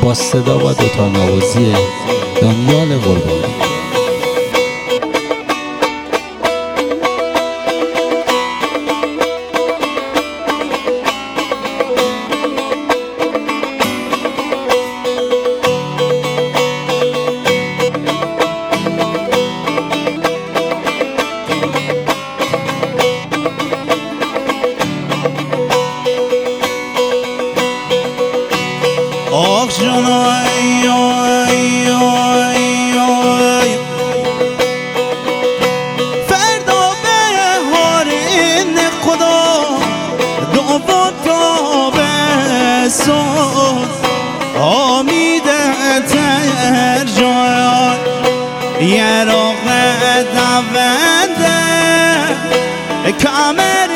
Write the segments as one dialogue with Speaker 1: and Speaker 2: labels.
Speaker 1: با صدا و دوتا نوازی دانیال قربانی.
Speaker 2: آخ جانای آی آی آی فردا بهارین خدا دوباره تابستون امیده تر جای یه راقه دونده کمر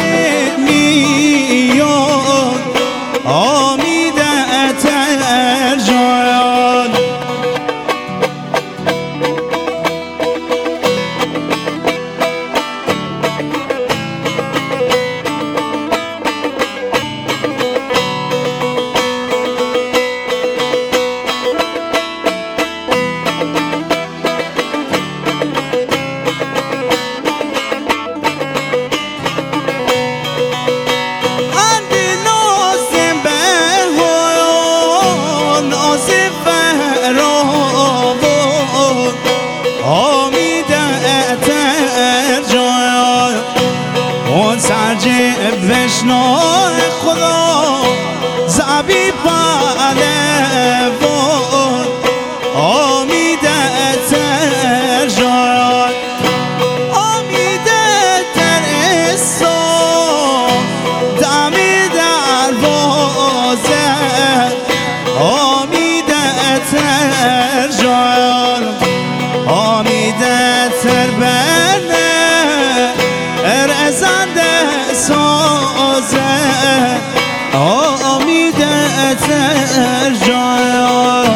Speaker 2: میون امیده تر جایان بشنو خدا زبی بالفون امیده تر جان امیده تر اسو دمی دروازه امیده تر جان امیده تر برنه رزنده سازه امیده تر جان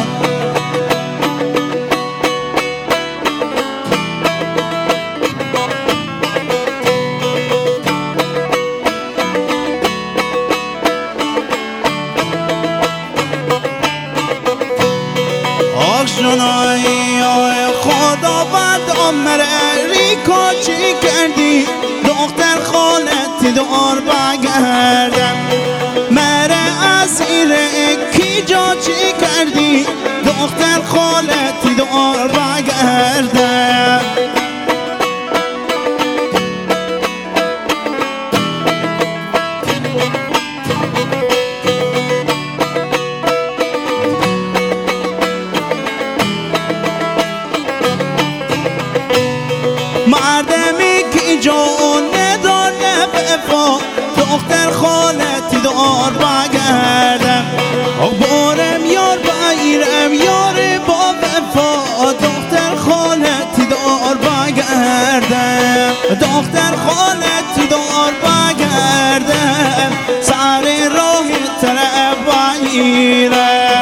Speaker 2: آخ جانای خداوند امری کاچی کردی دختر خالتی دار بگردم مره اسیر کی جا چی کردی دختر خالتی دار بگردم مردمی که جان نداره وفا دختر خالتی دار بگردم بارم یار بگیرم یار با وفا دختر خالتی دار بگردم دختر خالتی دار بگردم سر راه طرف بگیرم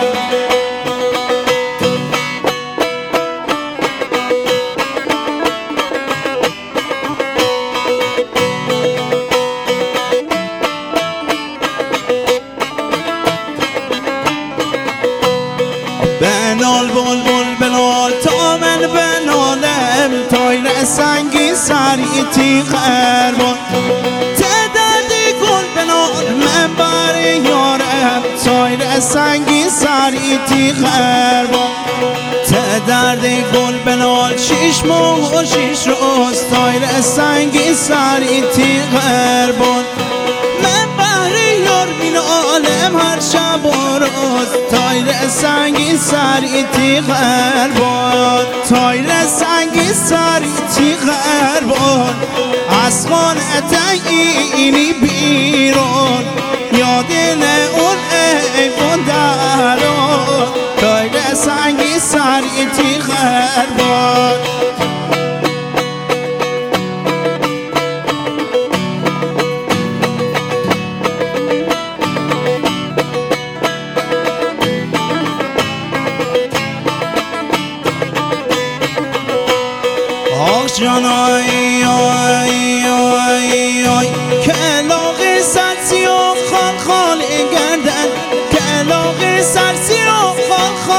Speaker 2: بنال بلبل بنال تا من بنالم تایر سنگی سری تیغربان تعدادی گل بنال من بر یارم تایر سنگی سری تیغربان تعدادی گل بنال 6 ماه و 6 روز تایر سنگی سری تیغربان من بر یار مینالم هر شب و روز تایر سنگی سری تیغربان تایر سنگی سری تیغربان از خانه اینی بیرون یادن اون ایوان درون تایر سنگی سری تیغربان آخ جانای آی آی آی کلاغ سرسی و خال خال گردن کلاغ سرسی و خال خال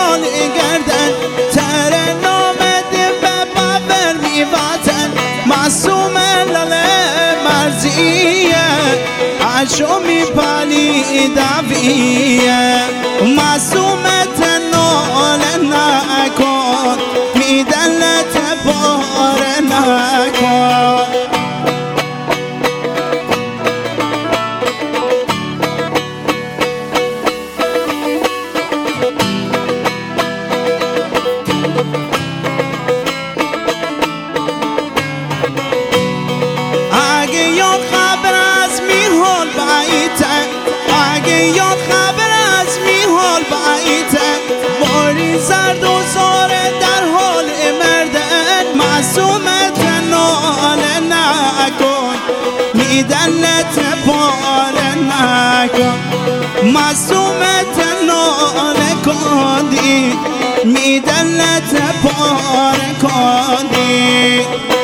Speaker 2: ویه عشو میپلی دویه معصومت ناله نکن میدلت باره نکن زرد و زاره در حال مردن معصومت ناله نکن میدنت پاره نکن معصومت ناله کندی میدنت پاره کندی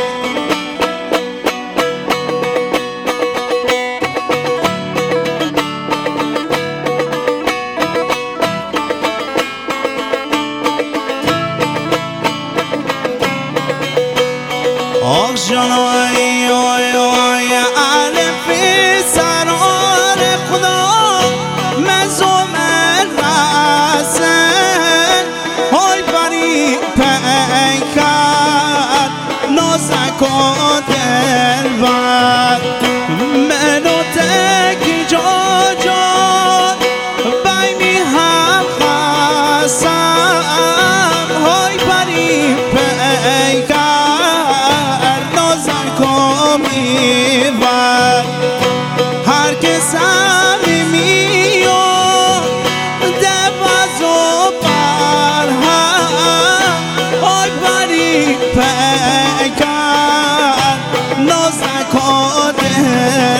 Speaker 2: آخ جانای آی آی الفی سرار خدا مزوم رسن های بری پیکر نازک و دلبر منو تکی جا جا بیمی هم خستم های بری پیکر هر کس همیمی و دباز و برهم آی بری پیکر نازک و دلبر